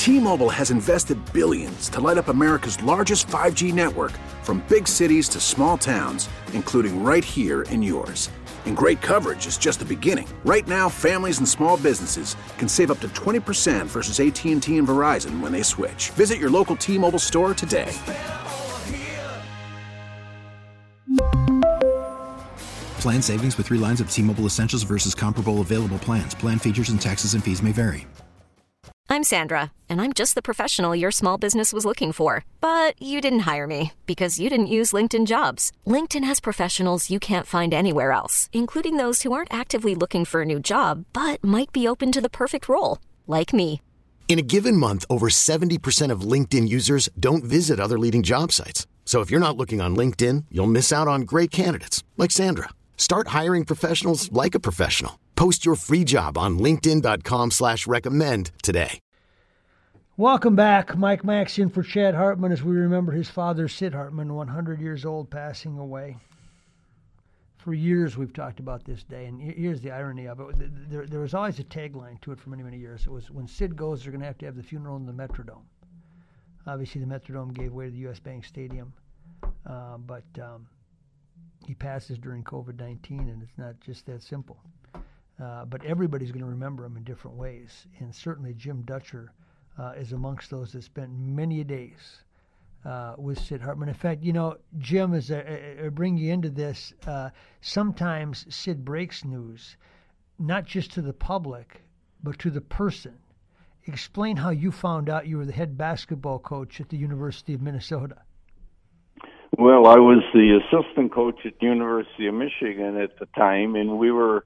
T-Mobile has invested billions to light up America's largest 5G network, from big cities to small towns, including right here in yours. And great coverage is just the beginning. Right now, families and small businesses can save up to 20% versus AT&T and Verizon when they switch. Visit your local T-Mobile store today. Plan savings with 3 lines of T-Mobile Essentials versus comparable available plans. Plan features and taxes and fees may vary. I'm Sandra, and I'm just the professional your small business was looking for. But you didn't hire me because you didn't use LinkedIn Jobs. LinkedIn has professionals you can't find anywhere else, including those who aren't actively looking for a new job, but might be open to the perfect role, like me. In a given month, over 70% of LinkedIn users don't visit other leading job sites. So if you're not looking on LinkedIn, you'll miss out on great candidates like Sandra. Start hiring professionals like a professional. Post your free job on linkedin.com/recommend today. Welcome back. Mike Max in for Chad Hartman as we remember his father, Sid Hartman, 100 years old, passing away. For years we've talked about this day, and here's the irony of it. There was always a tagline to it for many, many years. It was, when Sid goes, they're going to have the funeral in the Metrodome. Obviously, the Metrodome gave way to the U.S. Bank Stadium, but he passes during COVID-19, and it's not just that simple. But everybody's going to remember him in different ways, and certainly Jim Dutcher is amongst those that spent many days with Sid Hartman. In fact, Jim, as I bring you into this, sometimes Sid breaks news, not just to the public, but to the person. Explain how you found out you were the head basketball coach at the University of Minnesota. Well, I was the assistant coach at the University of Michigan at the time, and we were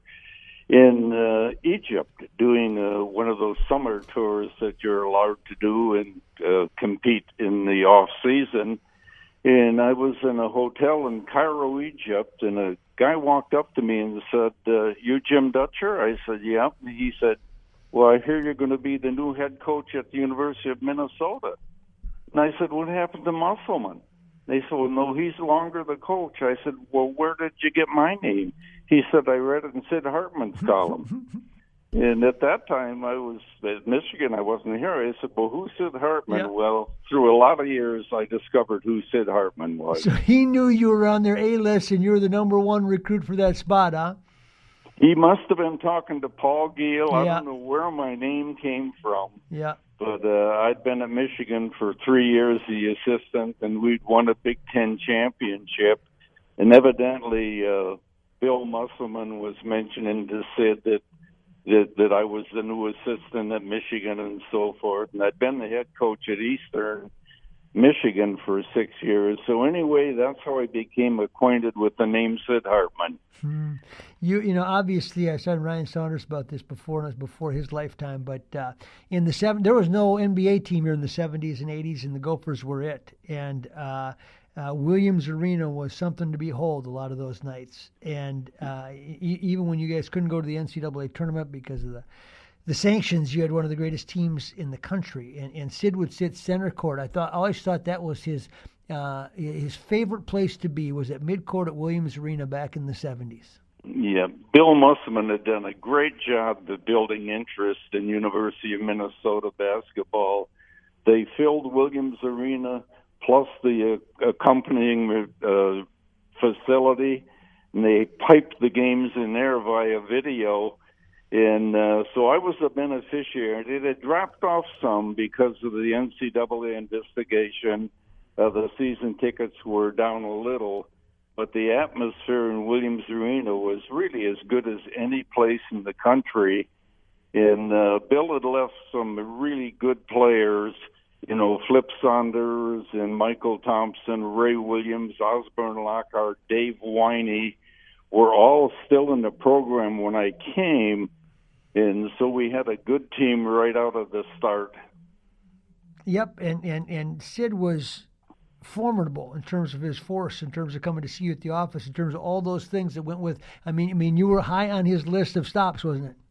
in Egypt doing one of those summer tours that you're allowed to do and compete in the off season. And I was in a hotel in Cairo, Egypt, and a guy walked up to me and said, "You Jim Dutcher?" I said, "Yeah." And he said, "Well, I hear you're going to be the new head coach at the University of Minnesota." And I said, "What happened to Musselman?" They said, "Well, no, he's longer the coach." I said, "Well, where did you get my name?" He said, "I read it in Sid Hartman's column." And at that time, I was at Michigan. I wasn't here. I said, "Well, who's Sid Hartman?" Yep. Well, through a lot of years, I discovered who Sid Hartman was. So he knew you were on their A-list, and you were the number one recruit for that spot, huh? He must have been talking to Paul Giel. I don't know where my name came from. Yeah. But I'd been at Michigan for 3 years, the assistant, and we'd won a Big Ten championship. And evidently, Bill Musselman was mentioning to Sid that I was the new assistant at Michigan and so forth. And I'd been the head coach at Eastern Michigan for 6 years. So anyway, that's how I became acquainted with the name Sid Hartman. Obviously, I said Ryan Saunders about this before, and it was before his lifetime. But in the there was no NBA team here in the 70s and 80s, and the Gophers were it. And Williams Arena was something to behold a lot of those nights. And even when you guys couldn't go to the NCAA tournament because of the sanctions, you had one of the greatest teams in the country. And Sid would sit center court. I always thought that was his favorite place to be, was at midcourt at Williams Arena back in the 70s. Yeah, Bill Musselman had done a great job of building interest in University of Minnesota basketball. They filled Williams Arena plus the accompanying facility, and they piped the games in there via video. And so I was a beneficiary. It had dropped off some because of the NCAA investigation. The season tickets were down a little, but the atmosphere in Williams Arena was really as good as any place in the country. And Bill had left some really good players, Flip Saunders and Michael Thompson, Ray Williams, Osborne Lockhart, Dave Winey were all still in the program when I came. And so we had a good team right out of the start. Yep, and Sid was formidable in terms of his force, in terms of coming to see you at the office, in terms of all those things that went with. I mean, you were high on his list of stops, wasn't it?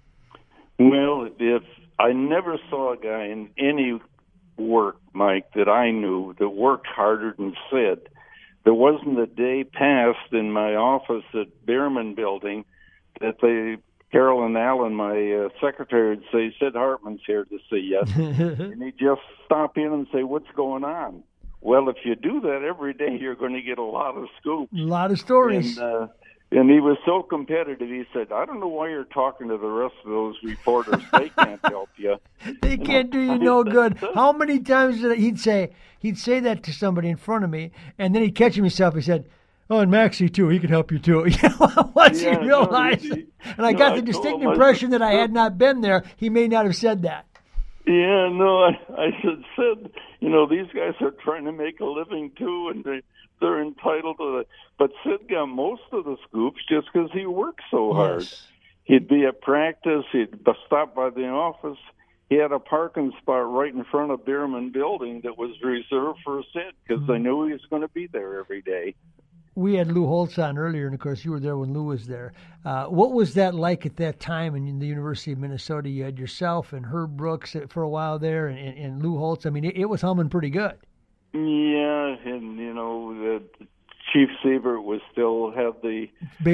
Well, if I never saw a guy in any work, Mike, that I knew that worked harder than Sid. There wasn't a day passed in my office at Behrman Building that they Carolyn Allen, my secretary, would say, Sid Hartman's here to see you. And he'd just stop in and say, what's going on? Well, if you do that every day, you're going to get a lot of scoops. A lot of stories. And he was so competitive, he said, I don't know why you're talking to the rest of those reporters. They can't help you. They can't do you no good. How many times did he'd say that to somebody in front of me, and then he'd catch himself. He said, oh, and Maxie, too. He can help you, too. Once he realized it. And I got the distinct impression that I had not been there, he may not have said that. Yeah, no, I said, these guys are trying to make a living, too, and they're entitled to it. But Sid got most of the scoops just because he worked so hard. Yes. He'd be at practice. He'd stop by the office. He had a parking spot right in front of Bierman Building that was reserved for Sid because they knew he was going to be there every day. We had Lou Holtz on earlier, and, of course, you were there when Lou was there. What was that like at that time in the University of Minnesota? You had yourself and Herb Brooks for a while there and Lou Holtz. I mean, it was humming pretty good. Yeah, and, Chief Sievert was still had the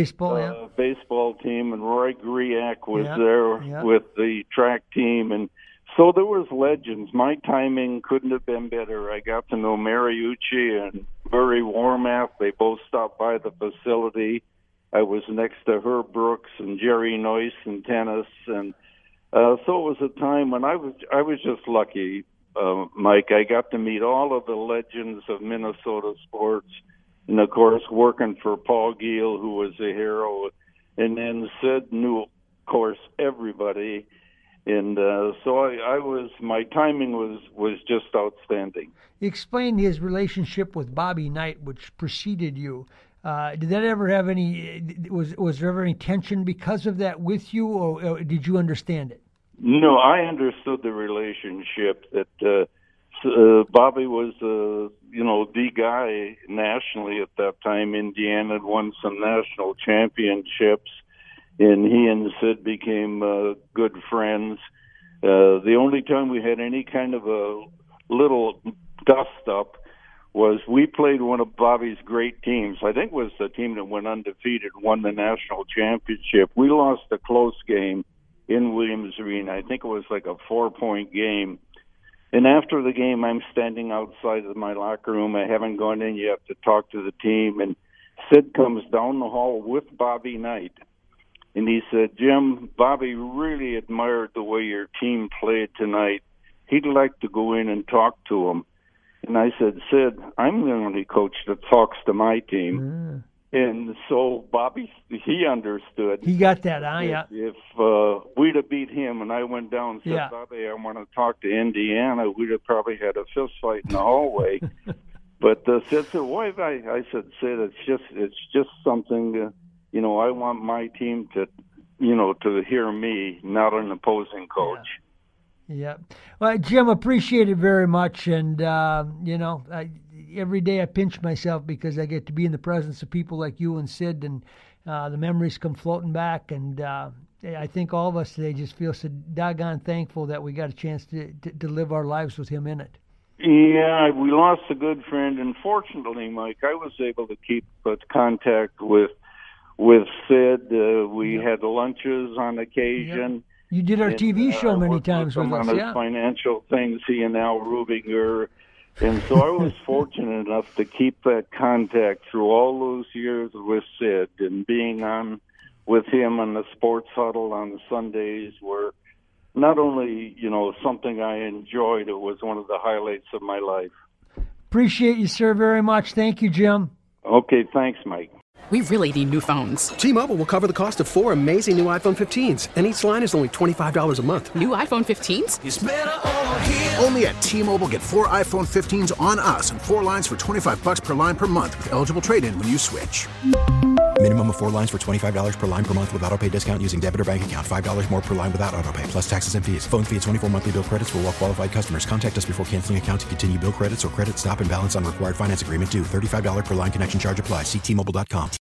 baseball team, and Roy Griak was there with the track team, and so there was legends. My timing couldn't have been better. I got to know Mariucci and Murray Warmath. They both stopped by the facility. I was next to Herb Brooks and Jerry Noyce in tennis, and so it was a time when I was just lucky, Mike. I got to meet all of the legends of Minnesota sports. And, of course, working for Paul Giel, who was a hero. And then Sid knew, of course, everybody. And so my timing was just outstanding. Explain his relationship with Bobby Knight, which preceded you. Did that ever have was there ever any tension because of that with you, or did you understand it? No, I understood the relationship that Bobby was, the guy nationally at that time. Indiana had won some national championships, and he and Sid became good friends. The only time we had any kind of a little dust-up was we played one of Bobby's great teams. I think it was the team that went undefeated, won the national championship. We lost a close game in Williams Arena. I think it was like a 4-point game. And after the game, I'm standing outside of my locker room. I haven't gone in yet to talk to the team. And Sid comes down the hall with Bobby Knight. And he said, Jim, Bobby really admired the way your team played tonight. He'd like to go in and talk to him. And I said, Sid, I'm the only coach that talks to my team. And so Bobby, he understood. He got that, If we'd have beat him and I went down and said, Bobby, I want to talk to Indiana, we'd have probably had a fist fight in the hallway. But Sid said, why? I said, Sid, it's just something, I want my team to, to hear me, not an opposing coach. Yeah. Well, Jim, appreciate it very much. And, every day I pinch myself because I get to be in the presence of people like you and Sid, and the memories come floating back. And I think all of us today just feel so doggone thankful that we got a chance to live our lives with him in it. Yeah, we lost a good friend. And fortunately, Mike, I was able to keep contact with Sid. We had lunches on occasion. Yep. You did our TV show many times with us, on his financial things, he and Al Rubinger. And so I was fortunate enough to keep that contact through all those years with Sid, and being on with him on the Sports Huddle on Sundays were not only, something I enjoyed, it was one of the highlights of my life. Appreciate you, sir, very much. Thank you, Jim. Okay, thanks, Mike. We really need new phones. T-Mobile will cover the cost of 4 amazing new iPhone 15s, and each line is only $25 a month. New iPhone 15s? It's better over here. Only at T-Mobile, get 4 iPhone 15s on us and 4 lines for $25 per line per month with eligible trade-in when you switch. Minimum of 4 lines for $25 per line per month with autopay discount using debit or bank account. $5 more per line without autopay, plus taxes and fees. Phone fee at 24 monthly bill credits for well-qualified customers. Contact us before canceling account to continue bill credits or credit stop and balance on required finance agreement due. $35 per line connection charge applies. See T-Mobile.com.